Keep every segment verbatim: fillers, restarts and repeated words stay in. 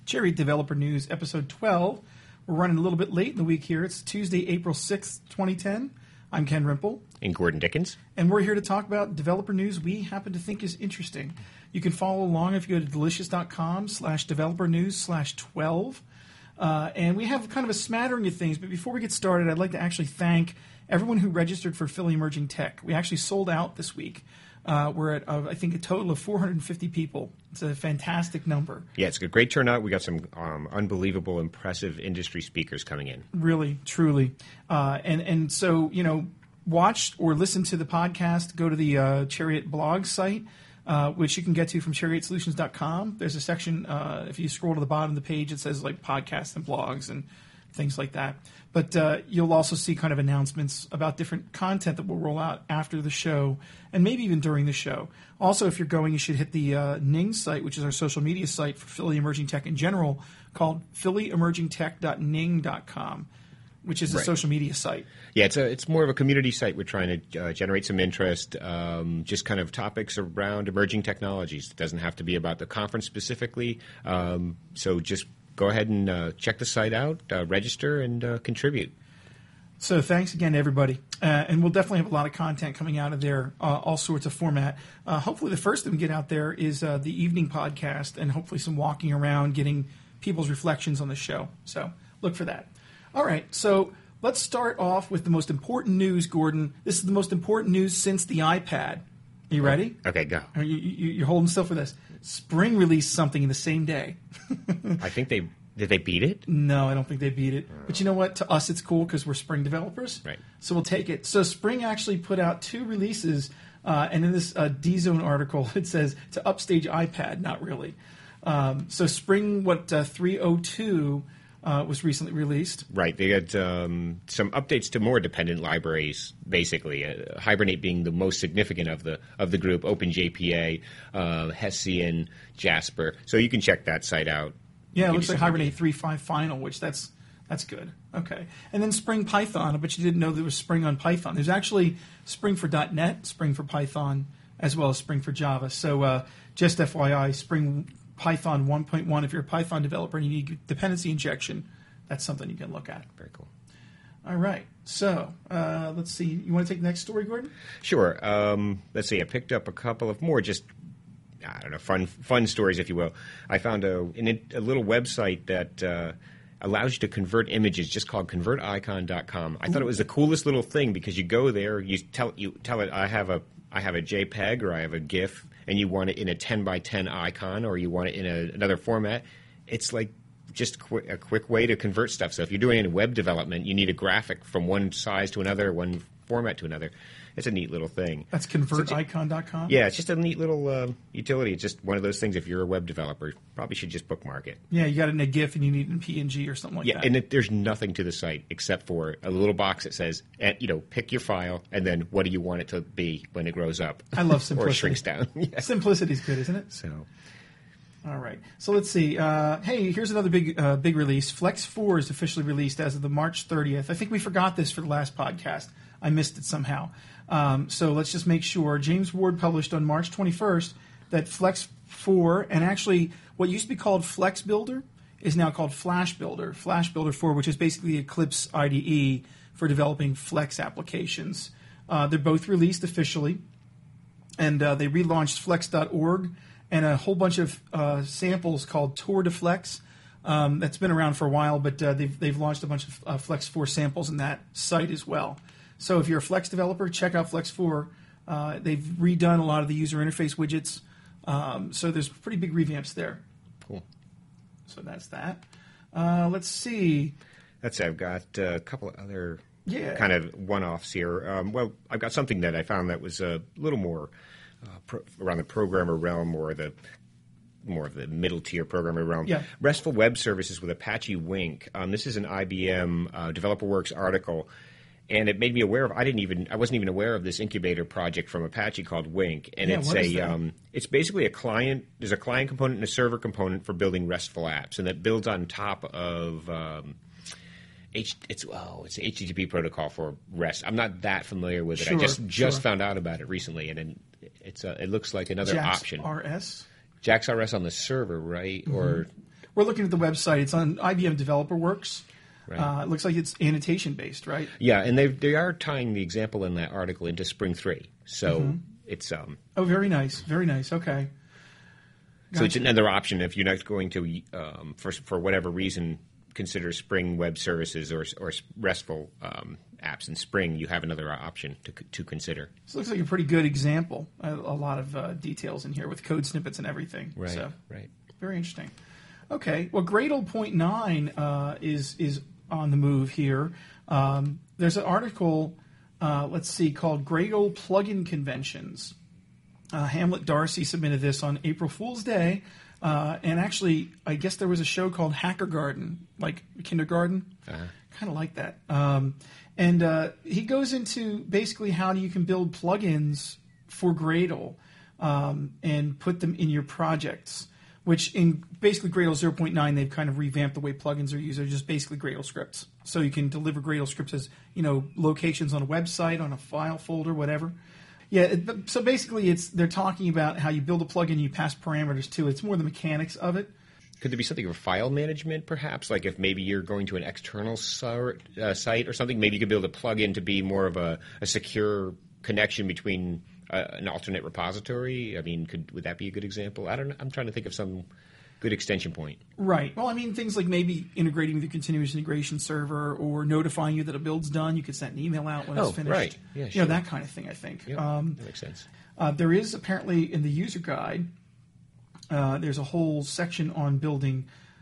Chariot Developer News, episode twelve. We're running a little bit late in the week here. It's Tuesday, April sixth, twenty ten. I'm Ken Rimple. And Gordon Dickens. And we're here to talk about developer news we happen to think is interesting. You can follow along if you go to delicious.com slash developer news slash 12. Uh, and we have kind of a smattering of things. But before we get started, I'd like to actually thank everyone who registered for Philly Emerging Tech. We actually sold out this week. Uh, we're at, uh, I think, a total of four hundred fifty people. It's a fantastic number. Yeah, it's a great turnout. We got some um, unbelievable, impressive industry speakers coming in. Really, truly. Uh, and, and so, you know, watch or listen to the podcast. Go to the uh, Chariot blog site, uh, which you can get to from chariot solutions dot com. There's a section, uh, if you scroll to the bottom of the page, it says, like, podcasts and blogs and things like that. But uh, you'll also see kind of announcements about different content that will roll out after the show and maybe even during the show. Also, if you're going, you should hit the uh, Ning site, which is our social media site for Philly Emerging Tech in general, called philly emerging tech dot ning dot com, which is a right. social media site. Yeah, it's a it's more of a community site. We're trying to uh, generate some interest, um, just kind of topics around emerging technologies. It doesn't have to be about the conference specifically. Um, so just go ahead and uh, check the site out, uh, register, and uh, contribute. So thanks again, everybody. Uh, and we'll definitely have a lot of content coming out of there, uh, all sorts of format. Uh, hopefully the first that we get out there is uh, the evening podcast and hopefully some walking around, getting people's reflections on the show. So look for that. All right, so let's start off with the most important news, Gordon. This is the most important news since the iPad. Are you ready? Okay, go. Are you, you, you're holding still for this. Spring released something in the same day. I think they did. They beat it? No, I don't think they beat it. Oh. But you know what? To us, it's cool because we're Spring developers. Right. So we'll take it. So Spring actually put out two releases, uh, and in this uh, D-Zone article, it says to upstage iPad. Not really. Um, so Spring, what uh, three oh two uh, was recently released. Right. They had um, some updates to more dependent libraries, basically. Uh, Hibernate being the most significant of the of the group. OpenJPA, uh, Hessian, Jasper. So you can check that site out. Yeah, it looks like Hibernate three point five final, which that's that's good. Okay. And then Spring Python. I bet you didn't know there was Spring on Python. There's actually Spring for .NET, Spring for Python, as well as Spring for Java. So uh, just F Y I, Spring Python one point one, if you're a Python developer and you need dependency injection, that's something you can look at. Very cool. All right. So uh, let's see. You want to take the next story, Gordon? Sure. Um, let's see. I picked up a couple of more just I don't know, fun fun stories, if you will. I found a, in a little website that uh, allows you to convert images, just called convert icon dot com. I Ooh. thought it was the coolest little thing because you go there, you tell you tell it I have a I have a JPEG or I have a GIF, and you want it in a ten by ten icon or you want it in a, another format. It's like just qu- a quick way to convert stuff. So if you're doing any web development, you need a graphic from one size to another, one format to another. It's a neat little thing. That's convert icon dot com? Yeah, it's just a neat little uh, utility. It's just one of those things, if you're a web developer, probably should just bookmark it. Yeah, you got it in a GIF and you need it in P N G or something like yeah, that. Yeah, and it, there's nothing to the site except for a little box that says, you know, pick your file, and then what do you want it to be when it grows up? I love simplicity. Or shrinks down. Yeah. Simplicity's good, isn't it? So... All right. So let's see. Uh, hey, here's another big uh, big release. Flex four is officially released as of the March thirtieth. I think we forgot this for the last podcast. I missed it somehow. Um, so let's just make sure. James Ward published on March twenty-first that Flex four, and actually what used to be called Flex Builder is now called Flash Builder. Flash Builder four, which is basically the Eclipse I D E for developing Flex applications. Uh, they're both released officially, and uh, they relaunched flex dot org. And a whole bunch of uh, samples called Tour de Flex. Um, that's been around for a while, but uh, they've they've launched a bunch of uh, Flex four samples in that site as well. So if you're a Flex developer, check out Flex four. Uh, they've redone a lot of the user interface widgets. Um, so there's pretty big revamps there. Cool. So that's that. Uh, let's see. That's it. I've got a couple of other yeah. kind of one-offs here. Um, well, I've got something that I found that was a little more... Uh, pro- around the programmer realm or the more of the middle tier programmer realm. Yeah. RESTful web services with Apache Wink. Um, this is an I B M uh, DeveloperWorks article, and it made me aware of. I didn't even. I wasn't even aware of this incubator project from Apache called Wink, and yeah, it's what is a. that? Um, it's basically a client. There's a client component and a server component for building RESTful apps, and that builds on top of. Um, H, it's oh, it's H T T P protocol for REST. I'm not that familiar with it. Sure, I just just sure. found out about it recently, and, and it's a, it looks like another Jax option. R S? Jax R S on the server, right? Mm-hmm. Or we're looking at the website. It's on I B M Developer Works. Right. Uh, it looks like it's annotation based, right? Yeah, and they they are tying the example in that article into Spring three. So mm-hmm. it's um. Oh, very nice, very nice. Okay. Gotcha. So it's another option if you're not going to, um, for for whatever reason, consider Spring Web Services or or RESTful um, apps in Spring. You have another option to to consider. This looks like a pretty good example. A, a lot of uh, details in here with code snippets and everything. Right. So, right. Very interesting. Okay. Well, Gradle point nine uh, is is. on the move here. Um, there's an article, uh, let's see, called Gradle Plugin Conventions. Uh, Hamlet Darcy submitted this on April Fool's Day, uh, and actually, I guess there was a show called Hacker Garden, like kindergarten. Uh-huh. Kind of like that. Um, and uh, he goes into basically how you can build plugins for Gradle um, and put them in your projects. Which in basically Gradle zero point nine, they've kind of revamped the way plugins are used. They're just basically Gradle scripts. So you can deliver Gradle scripts as, you know, locations on a website, on a file folder, whatever. Yeah, it, so basically it's they're talking about how you build a plugin, you pass parameters to it. It's more the mechanics of it. Could there be something for file management, perhaps? Like if maybe you're going to an external site, uh, site or something, maybe you could build a plugin to be more of a, a secure connection between Uh, an alternate repository? I mean, could would that be a good example? I don't know. I'm trying to think of some good extension point. Right. Well, I mean, things like maybe integrating with your continuous integration server or notifying you that a build's done. You could send an email out when oh, it's finished. Right. Yeah, you sure. know, that kind of thing, I think. Yep, um, that makes sense. Uh, there is apparently in the user guide, uh, there's a whole section on building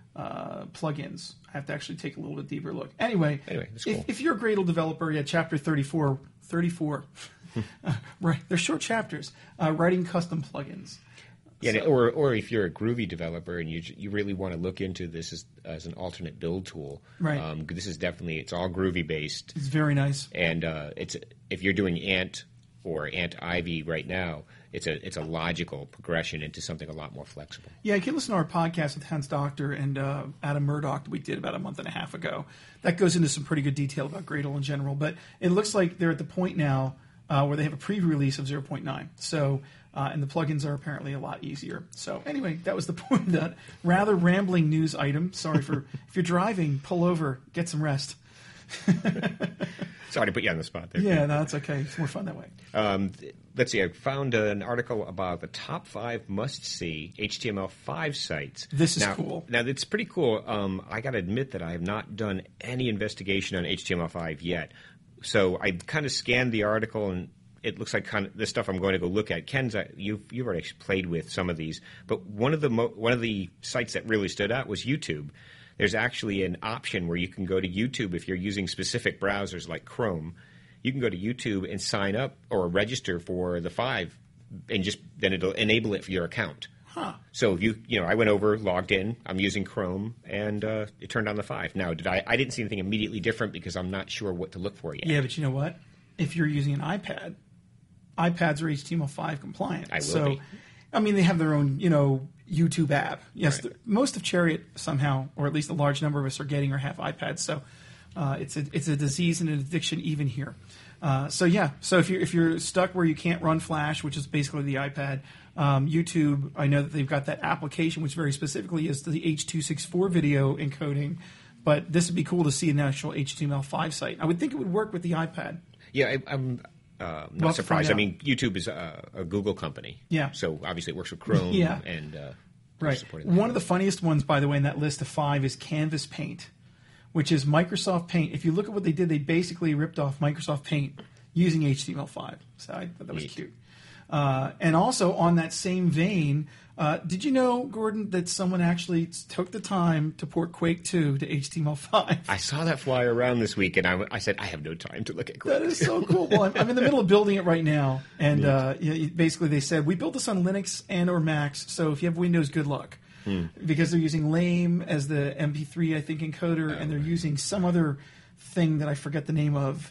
uh, plugins. I have to actually take a little bit deeper look. Anyway, anyway that's cool. if, if you're a Gradle developer, yeah, chapter thirty-four, thirty-four uh, right, they're short chapters. Uh, writing custom plugins. Yeah, so, or or if you're a Groovy developer and you you really want to look into this as, as an alternate build tool, right? Um, this is definitely it's all Groovy based. It's very nice, and uh, it's if you're doing Ant or Ant Ivy right now, it's a it's a logical progression into something a lot more flexible. Yeah, you can listen to our podcast with Hans Doctor and uh, Adam Murdoch that we did about a month and a half ago. That goes into some pretty good detail about Gradle in general, but it looks like they're at the point now Uh, where they have a preview release of zero point nine. So, uh, and the plugins are apparently a lot easier. So, anyway, that was the point of that rather rambling news item. Sorry for if you're driving, pull over, get some rest. Sorry to put you on the spot there. Yeah, no, that's okay. It's more fun that way. Um, let's see. I found an article about the top five must-see H T M L five sites. This is now, cool. Now, it's pretty cool. Um, I got to admit that I have not done any investigation on H T M L five yet. So I kind of scanned the article, and it looks like kind of the stuff I'm going to go look at. Ken's, you've you've already played with some of these, but one of the mo- one of the sites that really stood out was YouTube. There's actually an option where you can go to YouTube if you're using specific browsers like Chrome. You can go to YouTube and sign up or register for the five, and just then it'll enable it for your account. Huh. So if you you know, I went over, logged in. I'm using Chrome, and uh, it turned on the five. Now, did I? I didn't see anything immediately different because I'm not sure what to look for yet. Yeah, but you know what? If you're using an iPad, iPads are H T M L five compliant. I will so, be. I mean, they have their own, you know, YouTube app. Yes, Right. the, most of Chariot somehow, or at least a large number of us, are getting or have iPads. So uh, it's a it's a disease and an addiction even here. Uh, so yeah, so if you're if you're stuck where you can't run Flash, which is basically the iPad, um, YouTube, I know that they've got that application which very specifically is the H two sixty-four video encoding. But this would be cool to see an actual H T M L five site. I would think it would work with the iPad. Yeah, I, I'm uh, not We'll have to surprised. I find mean, YouTube is a, a Google company. Yeah. So obviously it works with Chrome. Yeah. And uh, Right. supporting that. One of the funniest ones, by the way, in that list of five is Canvas Paint, which is Microsoft Paint. If you look at what they did, they basically ripped off Microsoft Paint using H T M L five. So I thought that was Neat. cute. Uh, and also on that same vein, uh, did you know, Gordon, that someone actually took the time to port Quake two to H T M L five? I saw that fly around this week, and I, I said, I have no time to look at Quake. That is so cool. Well, I'm, I'm in the middle of building it right now, and uh, you know, basically they said we built this on Linux and or Macs, so if you have Windows, good luck. Hmm. Because they're using Lame as the M P three, I think, encoder, oh, and they're right. using some other thing that I forget the name of.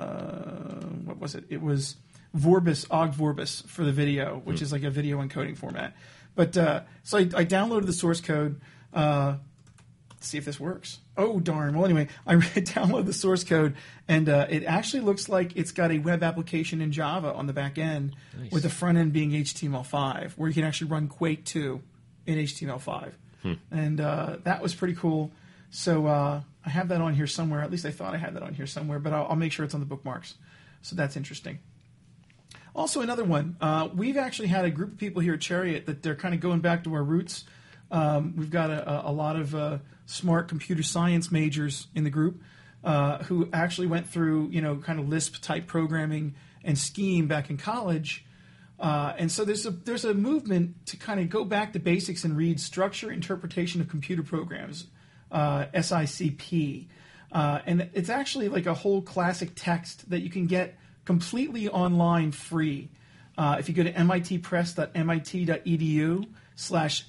Uh, what was it? It was Vorbis, Og Vorbis for the video, which hmm. is like a video encoding format. But uh, so I, I downloaded the source code. Uh, let's see if this works. Oh, darn. Well, anyway, I downloaded the source code, and uh, it actually looks like it's got a web application in Java on the back end, nice. With the front end being H T M L five, where you can actually run Quake two in H T M L five. Hmm. And uh, that was pretty cool. So uh, I have that on here somewhere. At least I thought I had that on here somewhere, but I'll, I'll make sure it's on the bookmarks. So that's interesting. Also, another one. Uh, we've actually had a group of people here at Chariot that they're kind of going back to our roots. Um, we've got a, a lot of uh, smart computer science majors in the group uh, who actually went through, you know, kind of Lisp-type programming and Scheme back in college. Uh, and so there's a there's a movement to kind of go back to basics and read Structure Interpretation of Computer Programs, uh, S I C P. Uh, and it's actually like a whole classic text that you can get completely online free. Uh, if you go to mitpress.mit.edu slash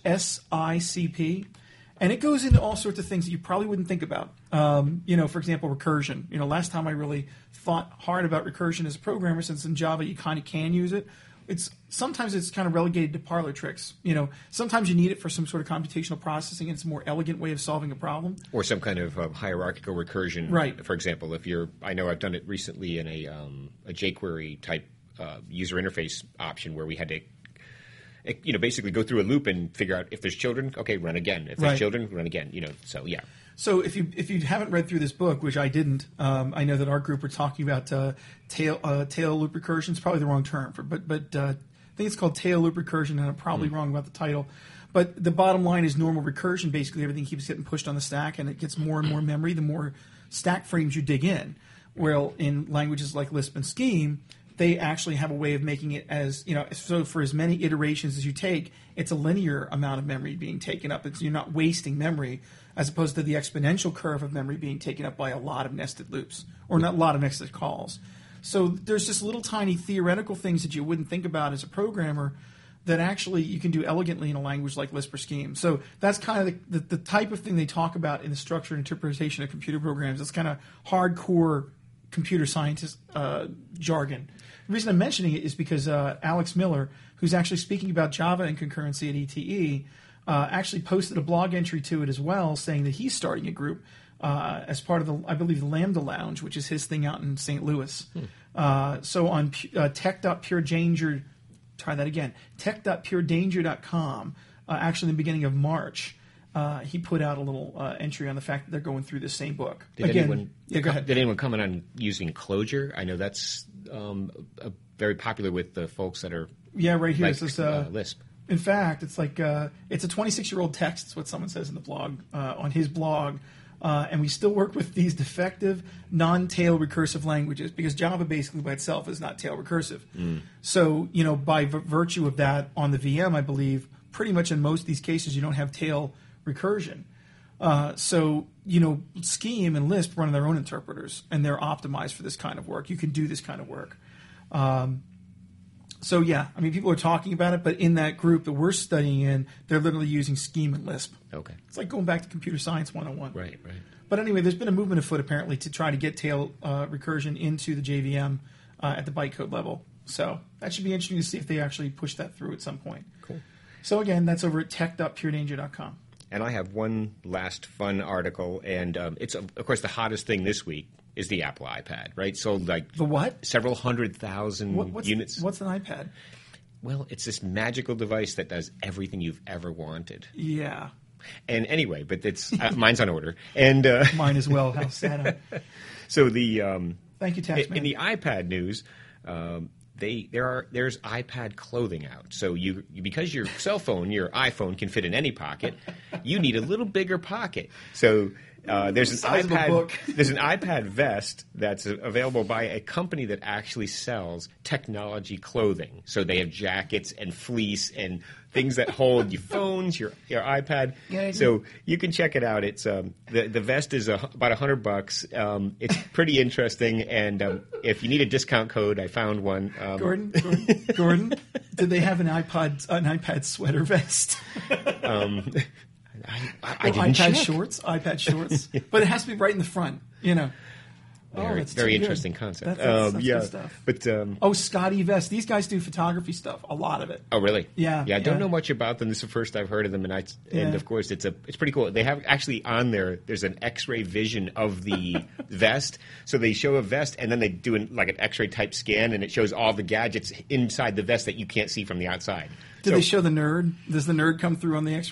SICP, and it goes into all sorts of things that you probably wouldn't think about. Um, you know, for example, recursion. You know, last time I really thought hard about recursion as a programmer, since in Java you kind of can use it. It's sometimes it's kind of relegated to parlor tricks. You know, sometimes you need it for some sort of computational processing, and it's a more elegant way of solving a problem. Or some kind of um, hierarchical recursion. Right. For example, if you're, I know I've done it recently in a um, a jQuery type uh, user interface option where we had to, you know, basically go through a loop and figure out if there's children, okay, run again. If there's Right. children, run again. You know, so yeah. So if you if you haven't read through this book, which I didn't, um, I know that our group were talking about uh, tail uh, tail loop recursion. It's probably the wrong term for, but but uh, I think it's called tail loop recursion, and I'm probably mm. wrong about the title. But the bottom line is normal recursion. Basically, everything keeps getting pushed on the stack, and it gets more and more memory the more stack frames you dig in. Well, in languages like Lisp and Scheme, they actually have a way of making it as, you know, so for as many iterations as you take, it's a linear amount of memory being taken up. It's, you're not wasting memory, as opposed to the exponential curve of memory being taken up by a lot of nested loops, or not a lot of nested calls. So there's just little tiny theoretical things that you wouldn't think about as a programmer that actually you can do elegantly in a language like Lisp or Scheme. So that's kind of the, the, the type of thing they talk about in the structure and interpretation of computer programs. It's kind of hardcore computer scientist uh, jargon. The reason I'm mentioning it is because uh, Alex Miller, who's actually speaking about Java and concurrency at E T E, uh, actually posted a blog entry to it as well, saying that he's starting a group uh, as part of the, I believe, the Lambda Lounge, which is his thing out in Saint Louis. Hmm. Uh, so on uh, tech.puredanger, try that again, tech.puredanger dot com, uh, actually in the beginning of March, uh, he put out a little uh, entry on the fact that they're going through the same book. Did again, anyone, yeah, go ahead. Did anyone comment on using Clojure? I know that's um, a, very popular with the folks that are yeah, right here. like, This is, uh, uh, Lisp. In fact, it's like uh, it's a twenty-six-year-old text. That's what someone says in the blog, uh, on his blog. Uh, and we still work with these defective, non-tail recursive languages because Java basically by itself is not tail recursive. Mm. So, you know, by v- virtue of that on the V M, I believe, pretty much in most of these cases, you don't have tail recursion. Uh, so, you know, Scheme and Lisp run their own interpreters, and they're optimized for this kind of work. You can do this kind of work. Um, so, yeah, I mean, people are talking about it, but in that group that we're studying in, they're literally using Scheme and Lisp. Okay. It's like going back to computer science one oh one. Right, right. But anyway, there's been a movement afoot, apparently, to try to get tail uh, recursion into the J V M uh, at the bytecode level. So that should be interesting to see if they actually push that through at some point. Cool. So, again, that's over at tech dot puredanger dot com. And I have one last fun article, and um, it's, of course, the hottest thing this week is the Apple iPad, right? Sold like the what? Several hundred thousand what, what's, units. What's an iPad? Well, it's this magical device that does everything you've ever wanted. Yeah. And anyway, but it's uh, mine's on order, and uh, mine as well. How sad! So the um, thank you, Taxman. In the iPad news, um, they there are there's iPad clothing out. So you, you because your cell phone, your iPhone can fit in any pocket, you need a little bigger pocket. So. Uh, there's an iPad. There's an iPad vest that's available by a company that actually sells technology clothing. So they have jackets and fleece and things that hold your phones, your your iPad. Yeah, so you can check it out. It's um, the the vest is a, about a hundred bucks. Um, it's pretty interesting, and um, if you need a discount code, I found one. Um, Gordon, Gordon, Gordon, did they have an iPod an iPad sweater vest? um, I, I, I oh, didn't iPad check. shorts, iPad shorts, but it has to be right in the front, you know. Very, oh, that's very good. interesting concept. That's, that's, um, that's yeah, good stuff. But um, oh, Scotty Vest. These guys do photography stuff, a lot of it. Oh, really? Yeah. Yeah, I don't yeah. know much about them. This is the first I've heard of them, and I yeah. and of course it's a it's pretty cool. They have actually on there. There's an X-ray vision of the vest, so they show a vest, and then they do an, like an X-ray type scan, and it shows all the gadgets inside the vest that you can't see from the outside. Did so, they show the nerd? Does the nerd come through on the X-ray?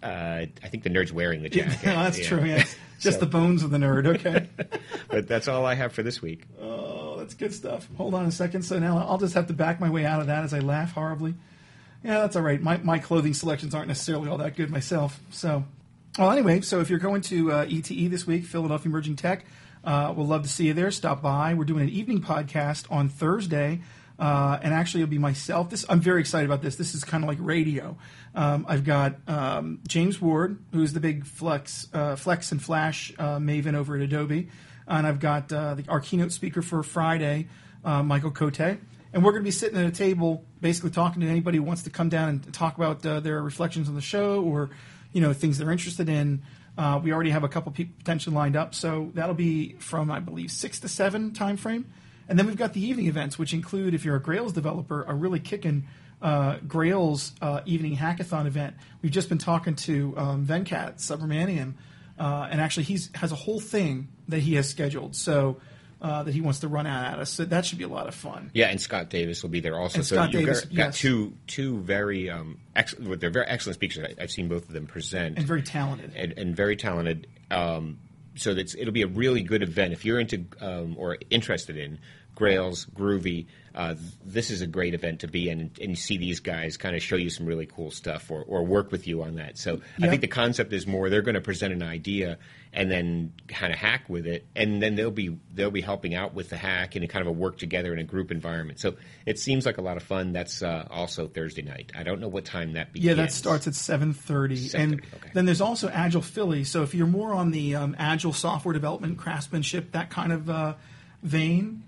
Uh, I think the nerd's wearing the jacket. That's yeah. true, yes. Just So- the bones of the nerd, okay. But that's all I have for this week. Oh, that's good stuff. Hold on a second. So now I'll just have to back my way out of that as I laugh horribly. Yeah, that's all right. My my clothing selections aren't necessarily all that good myself. So, well, anyway, so if you're going to uh, E T E this week, Philadelphia Emerging Tech, uh, we'll love to see you there. Stop by. We're doing an evening podcast on Thursday. Uh, and actually, it'll be myself. This I'm very excited about this. This is kind of like radio. Um, I've got um, James Ward, who's the big Flex, uh, Flex and Flash uh, maven over at Adobe, and I've got uh, the, our keynote speaker for Friday, uh, Michael Cote, and we're going to be sitting at a table, basically talking to anybody who wants to come down and talk about uh, their reflections on the show or, you know, things they're interested in. Uh, we already have a couple people potentially lined up, so that'll be from I believe six to seven time frame. And then we've got the evening events, which include, if you're a Grails developer, a really kicking uh, Grails uh, evening hackathon event. We've just been talking to um, Venkat Subramaniam, uh, and actually he has a whole thing that he has scheduled, so uh, that he wants to run out at us. So that should be a lot of fun. Yeah, and Scott Davis will be there also. And so Scott you've Davis, got, got yes. two two very um, ex- well, they're very excellent speakers. I, I've seen both of them present, And very talented. and, and very talented. Um, so that's it'll be a really good event if you're into um, or interested in Grails, Groovy. Uh, this is a great event to be in, and, and you see these guys kind of show you some really cool stuff or, or work with you on that. So I Yep. think the concept is more they're going to present an idea and then kind of hack with it, and then they'll be they'll be helping out with the hack and kind of a work together in a group environment. So it seems like a lot of fun. That's uh, also Thursday night. I don't know what time that begins. Yeah, that starts at seven thirty. seven And thirty, okay. then there's also Agile Philly. So if you're more on the um, Agile software development, craftsmanship, that kind of uh, vein,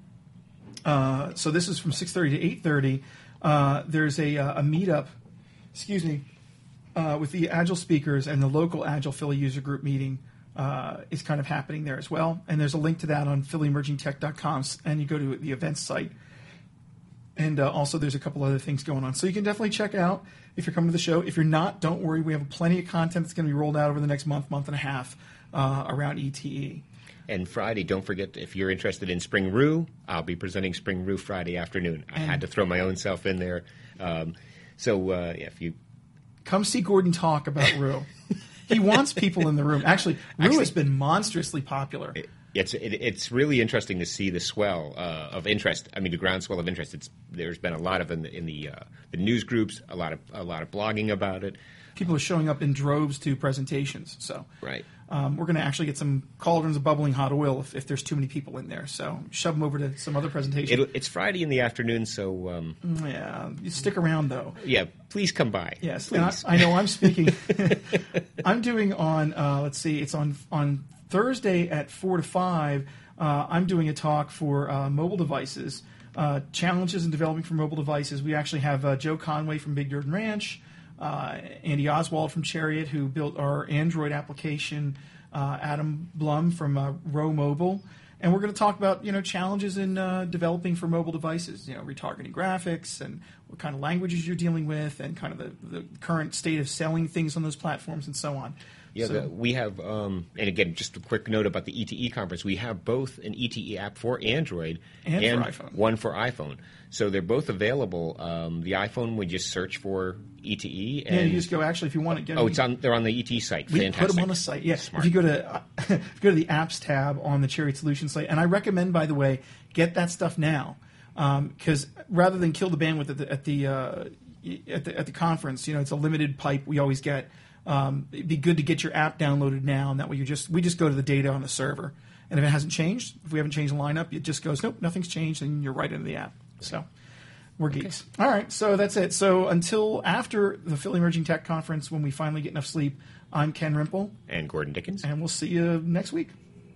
uh, so this is from six thirty to eight thirty. Uh, there's a, uh, a meetup, excuse me, uh, with the Agile speakers, and the local Agile Philly user group meeting uh, is kind of happening there as well. And there's a link to that on philly emerging tech dot com, and you go to the events site. And uh, also there's a couple other things going on. So you can definitely check out if you're coming to the show. If you're not, don't worry. We have plenty of content that's going to be rolled out over the next month, month and a half uh, around E T E. And Friday, don't forget, if you're interested in Spring Roo, I'll be presenting Spring Roo Friday afternoon. I And- had to throw my own self in there. Um, so uh, yeah, if you Come see Gordon talk about Rue. He wants people in the room. Actually, Rue Actually- has been monstrously popular. It's it, it's really interesting to see the swell uh, of interest. I mean, the groundswell of interest. It's there's been a lot of in the in the, uh, the news groups, a lot of a lot of blogging about it. People are showing up in droves to presentations. So Right. um, we're going to actually get some cauldrons of bubbling hot oil if, if there's too many people in there. So shove them over to some other presentation. It'll, it's Friday in the afternoon, so um, Yeah, you stick around though. yeah, please come by. Yes, and I, please. I know I'm speaking. I'm doing on. Uh, let's see, it's on on Thursday at four to five. Uh, I'm doing a talk for uh, mobile devices, uh, challenges in developing for mobile devices. We actually have uh, Joe Conway from Big Dirt and Ranch, uh, Andy Oswald from Chariot, who built our Android application, uh, Adam Blum from uh, Row Mobile. And we're going to talk about, you know, challenges in uh, developing for mobile devices, you know, retargeting graphics and what kind of languages you're dealing with and kind of the, the current state of selling things on those platforms and so on. Yeah, So- the, we have, um, and again, just a quick note about the E T E conference. We have both an E T E app for Android And for iPhone. one for iPhone. So they're both available. Um, the iPhone, we just search for E T E. And, Yeah, you just go, actually, if you want to get oh, it's on. They're on the E T E site. We Fantastic. put them on the site. Yeah, Smart. if you go to uh, if you go to the apps tab on the Chariot Solutions site, and I recommend, by the way, get that stuff now, because rather than kill the bandwidth at the at the, uh, at the at the conference, you know, it's a limited pipe we always get. Um, it'd be good to get your app downloaded now, and that way you just we just go to the data on the server, and if it hasn't changed, if we haven't changed the lineup, it just goes nope, nothing's changed, and you're right into the app. So. We're geeks. All right, so that's it. So until after the Philly Emerging Tech Conference, when we finally get enough sleep, I'm Ken Rimple, And Gordon Dickens. and we'll see you next week.